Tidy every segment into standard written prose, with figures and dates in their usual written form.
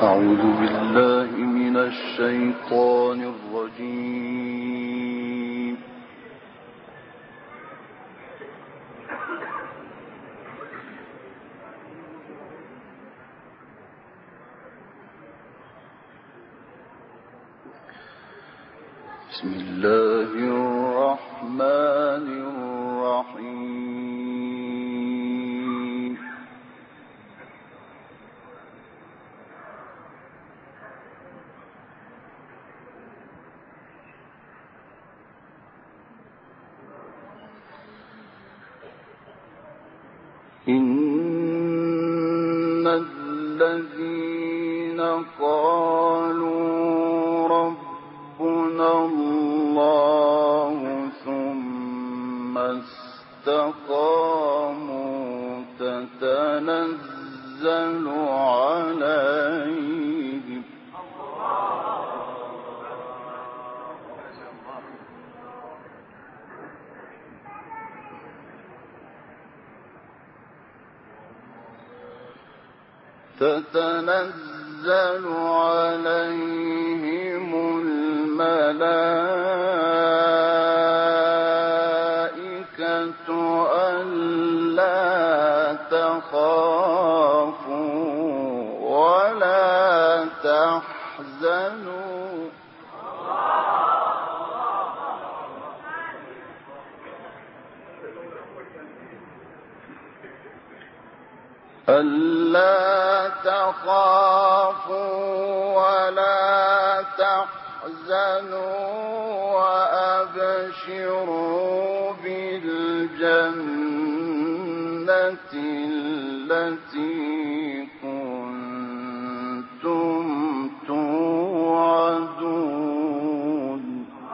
أعوذ بالله من الشيطان الرجيم. بسم الله الرحمن الرحيم. إن الذين قالوا ربنا الله ثم استقاموا تتنزل عليهم الملائكة ألا تخافوا ولا تحزنوا وأبشروا بالجنة التي كنتم توعدون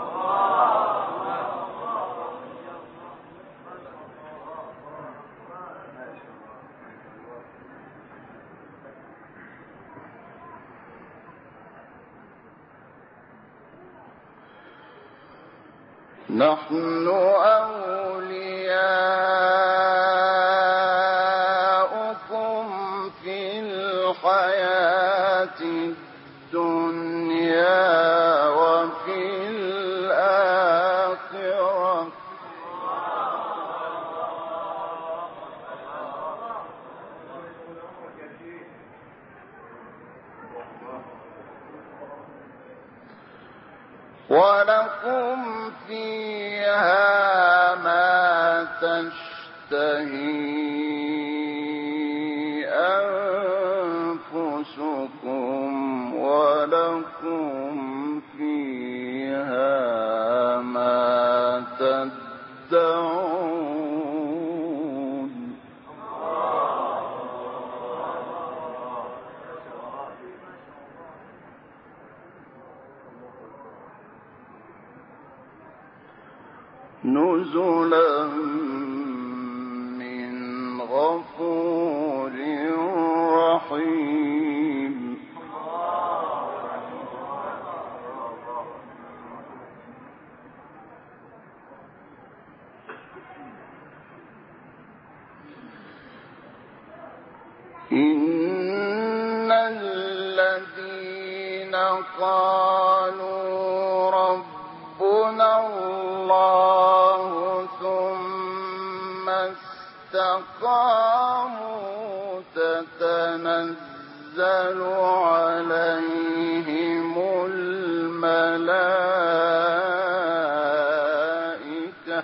نحن أولياؤكم في الحياة الدنيا وفي الآخرة ولكم فيها ما تشتهي أنفسكم ولكم فيها ما تدعون نزلا من غفور رحيم إن الذين قالوا ربنا الله ثم استقاموا تتنزل عليهم الملائكة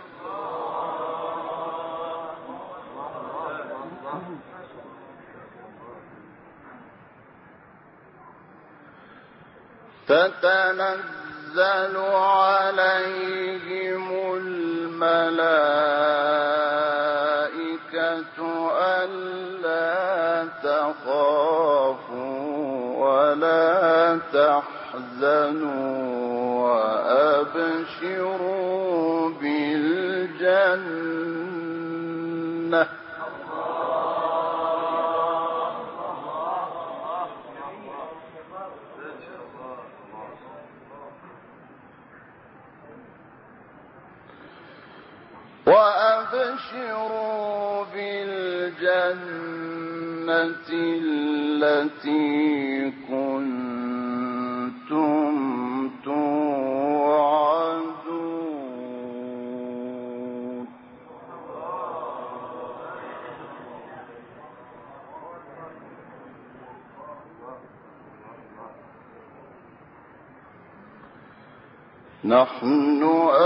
ألا تخافوا ولا تحزنوا وأبشروا بالجنة التي كنتم توعدون نحن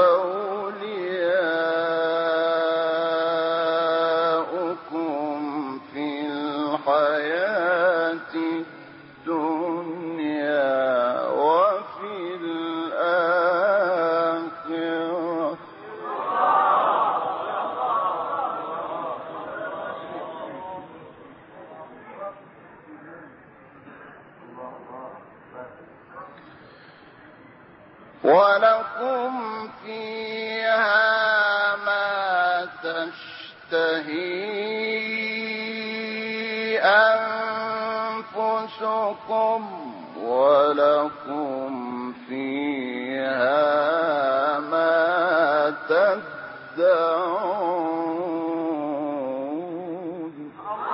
أولياؤكم في الحياة الدنيا وفي الآخرة ولكم فيها ما تشتهي أنفسكم ولكم فيها ما تدعون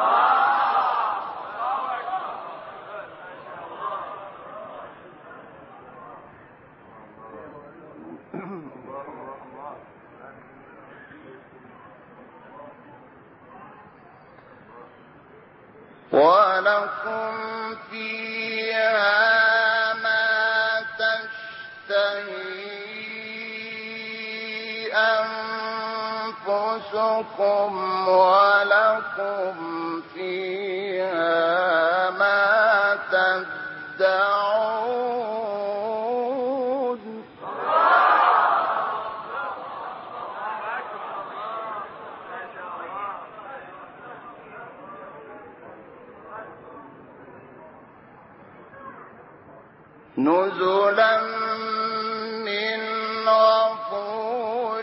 ولكم فيها ما تشتهي أنفسكم ولكم فيها ما تدعون نزلا من غفور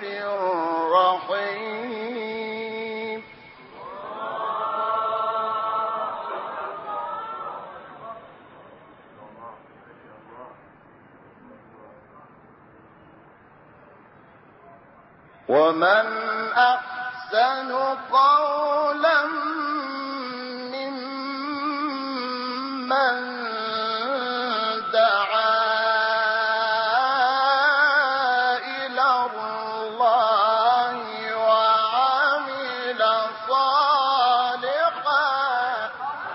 رحيم ومن أحسن قولا ممن دعا إلى الله وعمل صالحا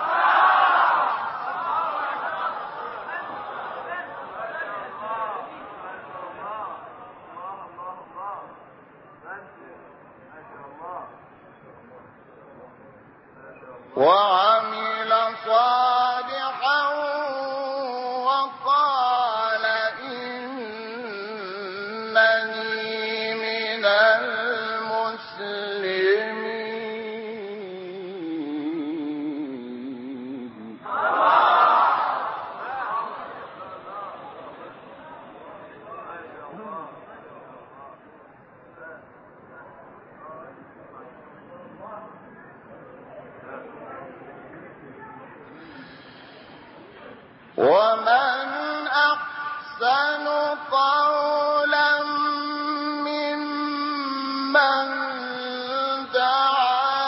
وقال إنني من المسلمين ومن أحسن قولا ممن دعا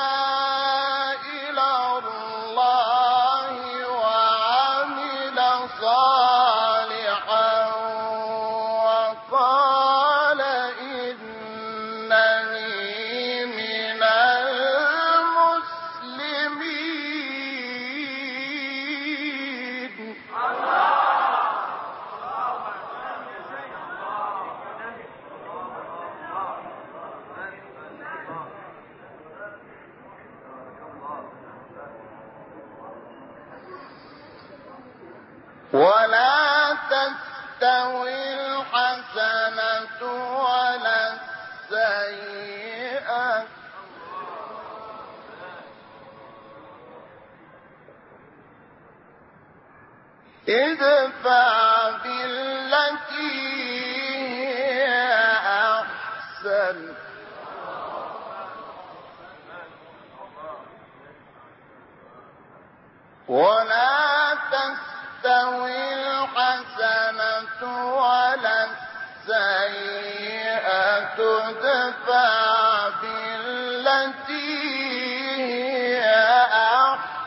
إلى الله وعمل صالحا وقال إنني من المسلمين ولا تستوي الحسنة ولا السيئة ادفع بالتي هي أحسن ولا تستوي الحسنة ولا السيئة ادفع بالتي هي أحسن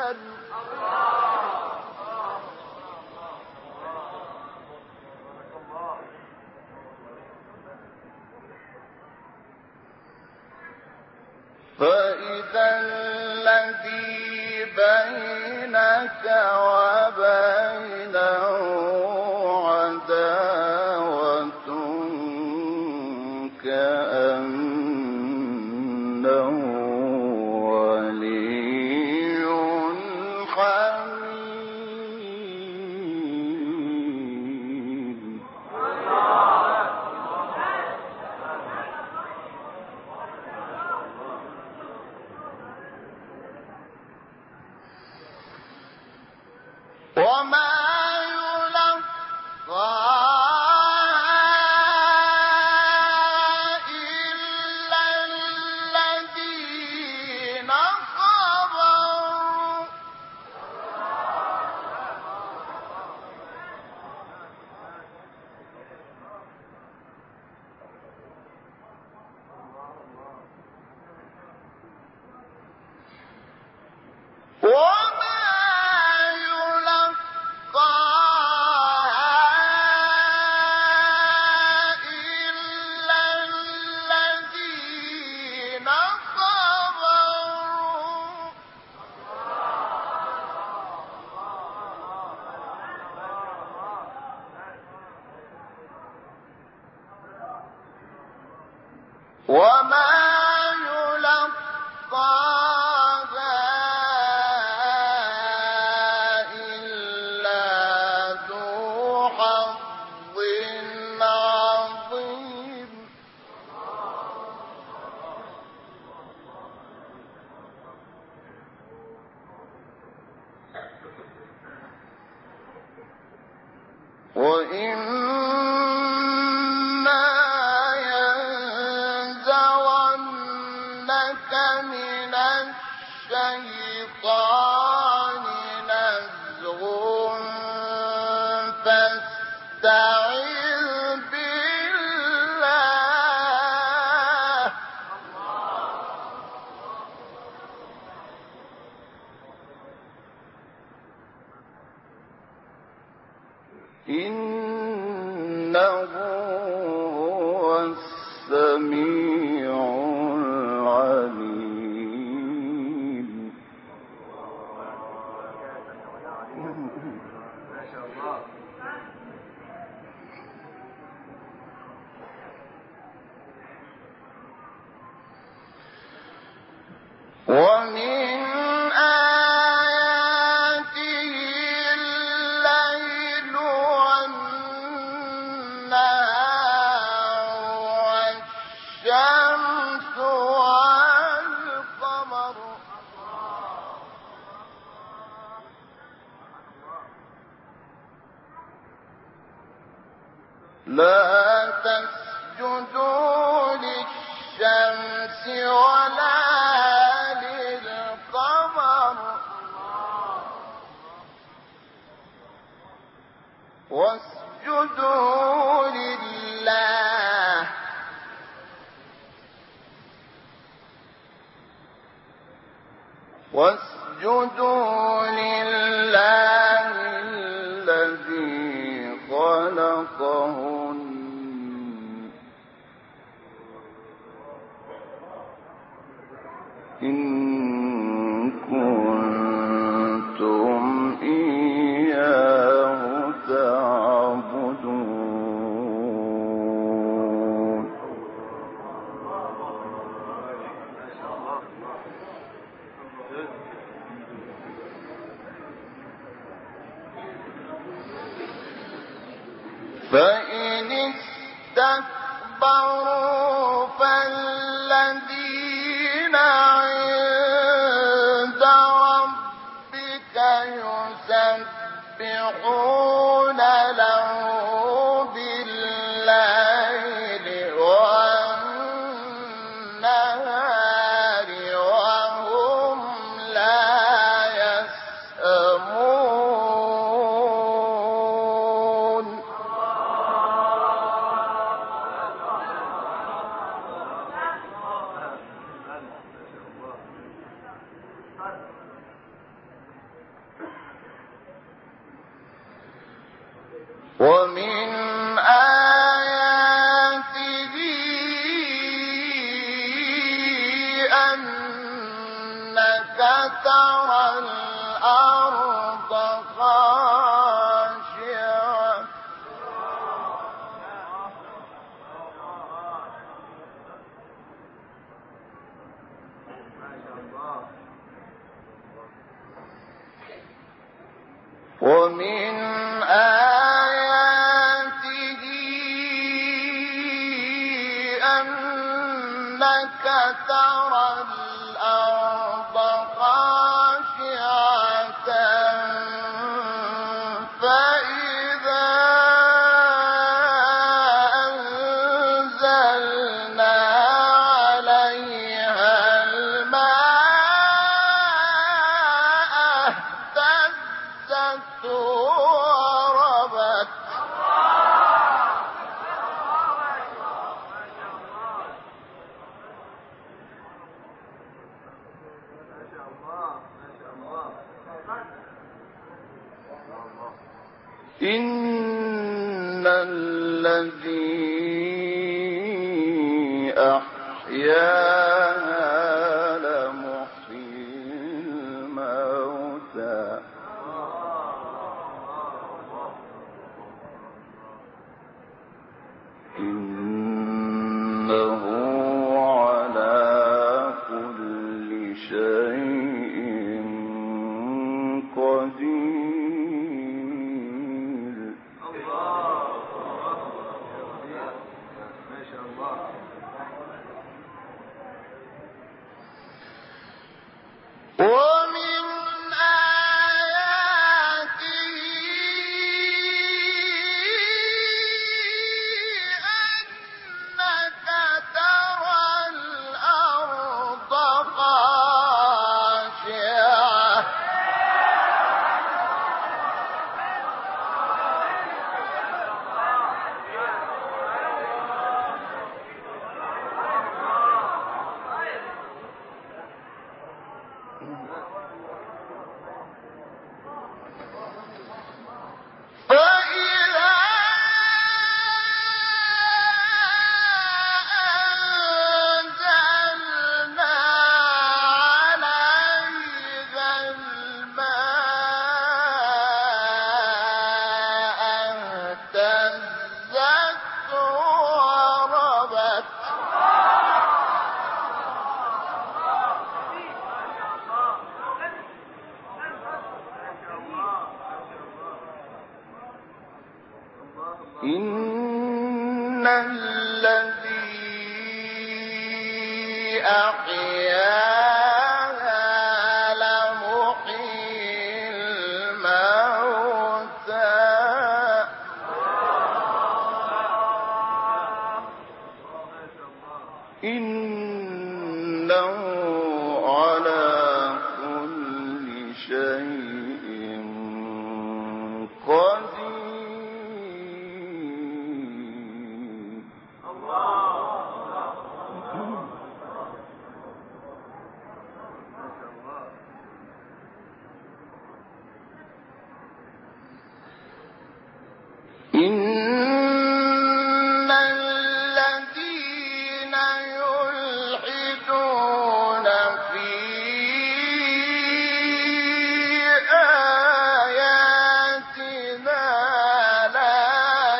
فإذا الذي بينك وبينه عداوة كأنه ولي حميم. وما يلقاها إلا الذين صبروا وما يلقاها إلا الذين صبروا وما يلقاها إلا ذو حظ عظيم. وإما ينزغنك من الشيطان نزغ فاستعذ بالله إنه هو السميع العليم. ومن آياته الليل والنهار والشمس والقمر لا تسجدوا للشمس ولا للقمر واسجدوا لله الذي خلقهن إن كنتم إياه تعبدون. فإن استكبروا فالذين عند ربك يسبحون له بالليل والنهار وهم لا يسأمون. ومن آياته أنك ترى الأرض خاشعة ومن آياته أنك ترى الأرض خاشعة فإذا أنزلنا عليها الماء اهتزت وربت إن الذي أحياها لمحيي الموتى إنه على كل شيء قدير ومن آياته أنك ترى الأرض خاشعة فإذا أنزلنا عليها الماء اهتزت وربت إن الذي أحياها لمحيي الموتى إنه على كل شيء قدير إن الذين يلحدون في آياتنا لا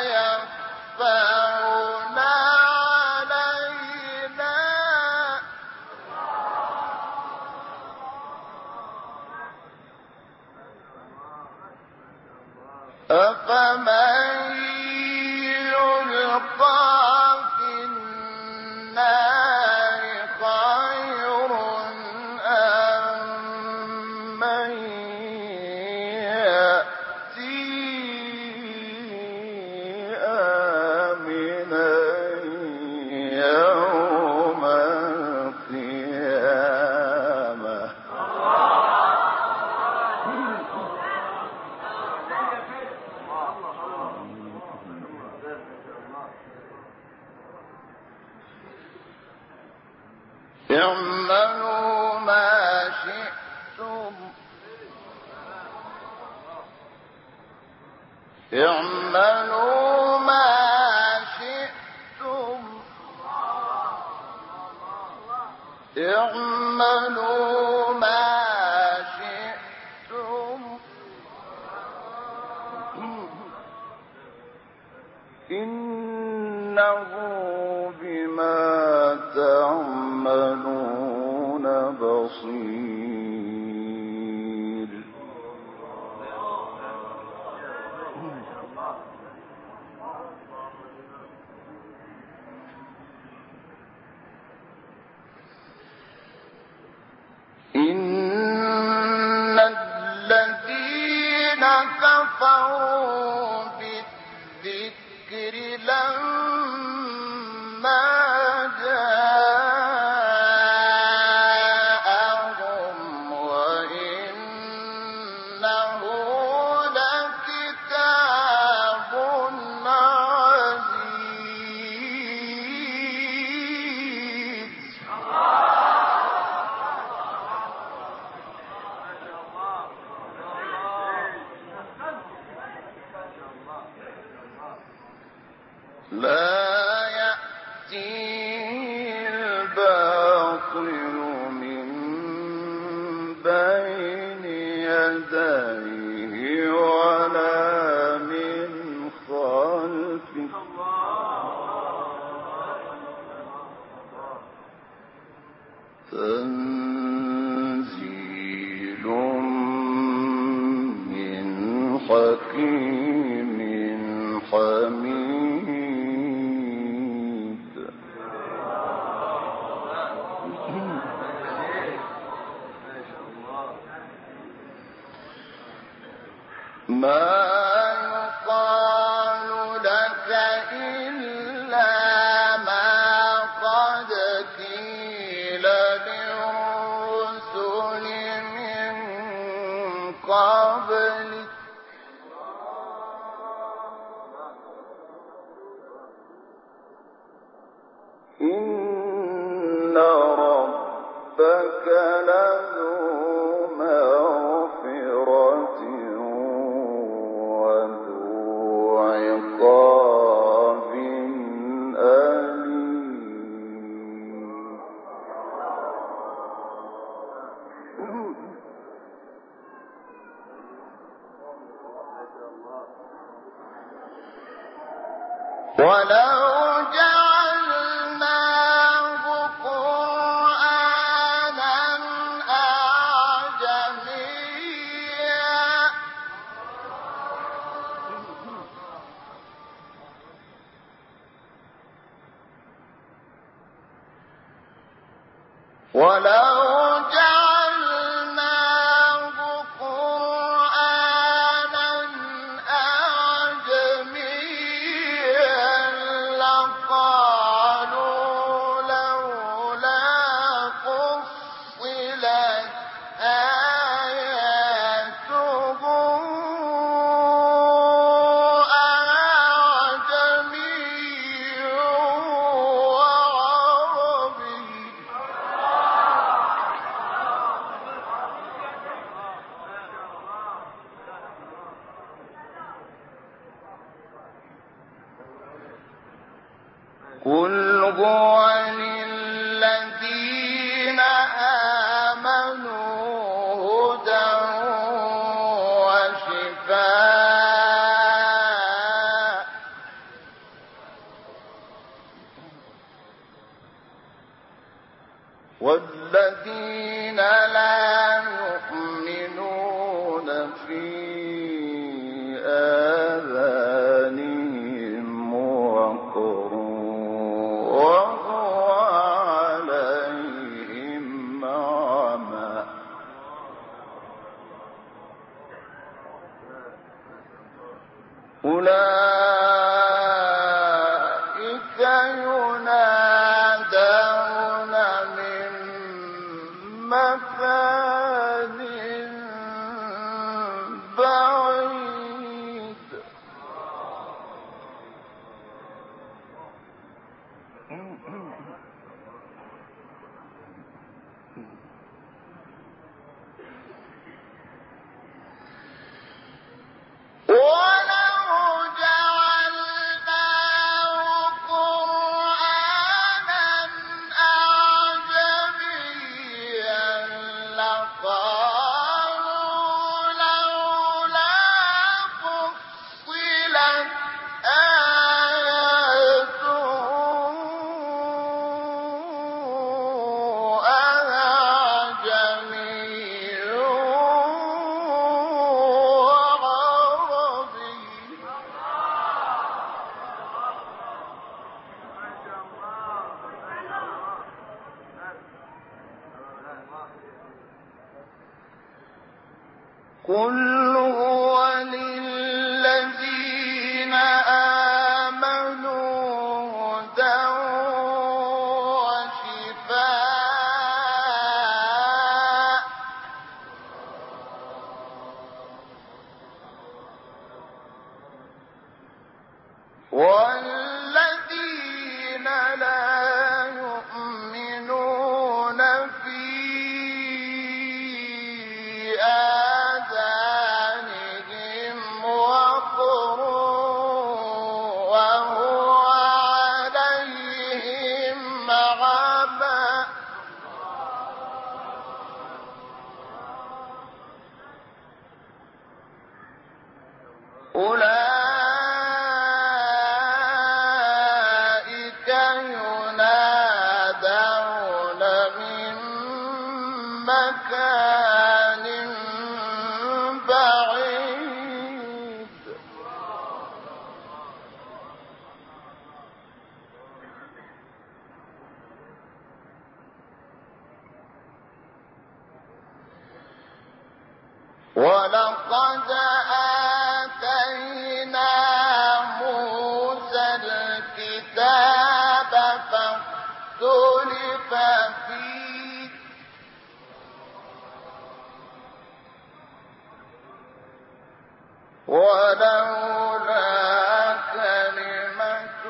يخفون علينا أفمن يلقى في النار خير أم من يأتي آمنا يوم القيامة اعملوا ما شئتم اعملوا ما شئتم اعملوا ما شئتم إنه بما تعملون بصير إن الذين كفروا بالذكر لما جاءهم وإنه لكتاب عزيز لا يأتيه الباطل من بين يديه ولا من خلفه تنزيل من حكيم حميد ما يقال لك إلا ما قد قيل للرسل من قبلك إن ربك لذو مغفرة وذو عقاب أليم ولو جعلناه قرآنا أعجميا ولو جعلناه قرآنا أعجميا لقالوا لولا فصلت آياته أعجمي وعربي قل هو للذين آمنوا هدى وشفاء والذين لا يؤمنون في آذانهم وقر وهو عليهم عمى أولئك ينادون من مكان بعيد ولو قل هو للذين آمنوا هدى وشفاء والذين لا يؤمنون في آذانهم وقر وهو عليهم عمى أولئك ينادون من مكان بعيد ولقد آتينا موسى الكتاب فاختلف فيه ولولا كلمة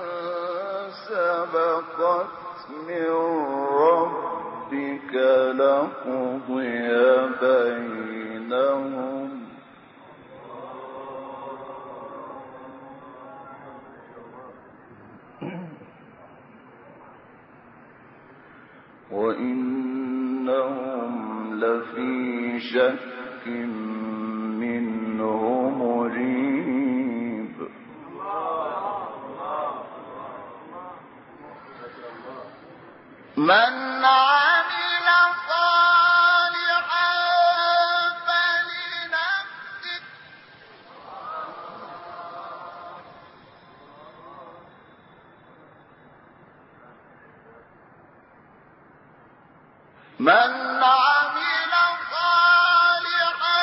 سبقت من ربك لقضي بينهم وإنهم لفي شك منه مريب من عمل صالحا فلنفسه من عمل صالحا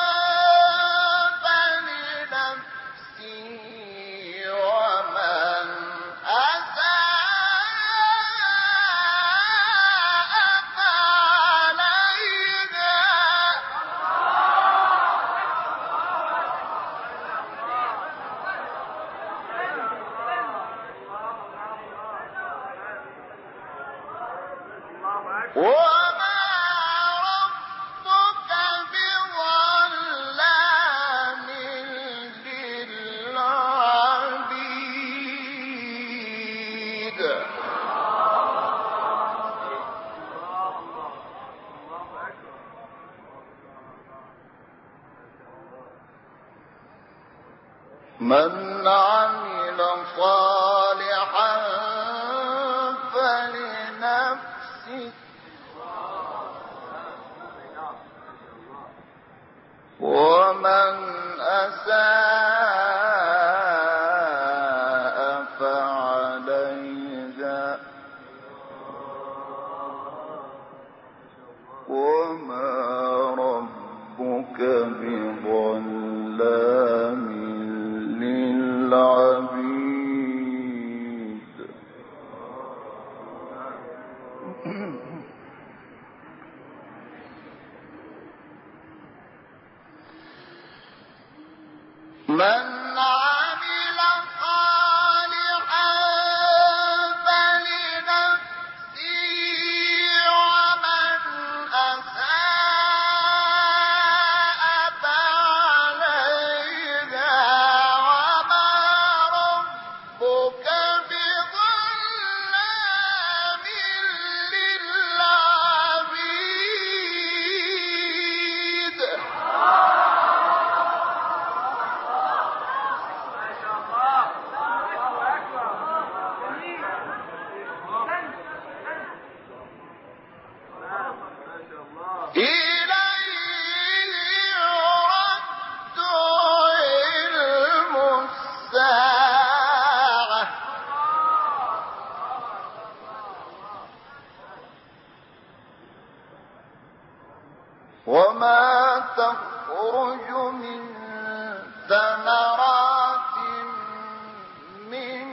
فلنفسه ومن أساء فعليها وما ربك بظلام للعبيد من عمل صالحا فلنفسه ومن أساء فعليها وما ربك بظلام للعبيد من عمل صالحا فلنفسه ومن أساء فعليها وما ربك بظلام للعبيد تخرج من ثمرات من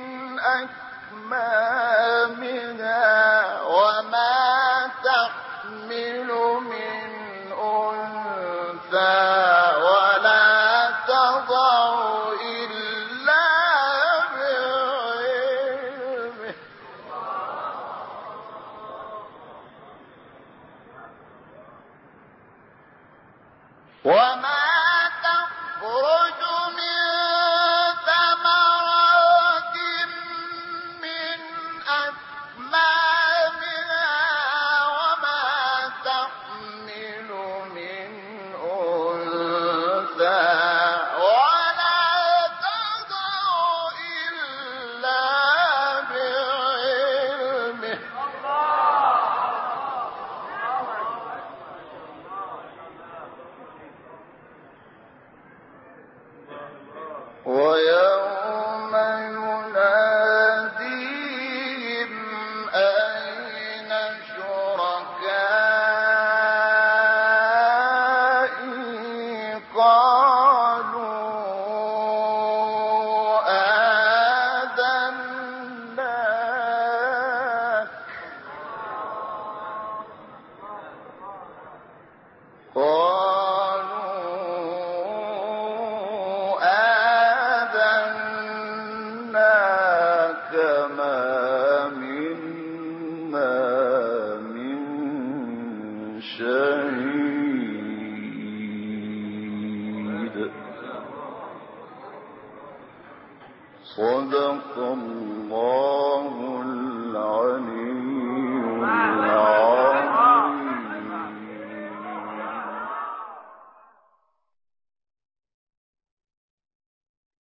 أكمامها وما تحمل من أنثى ولا تضع إلا بعلمه وما تخرج من ثمرات من أكمامها وما تحمل من أنثى ولا تضع إلا بعلمه ويوم يناديهم أين شركائي قالوا آذناك آذناك ما منا من شهيد صدق الله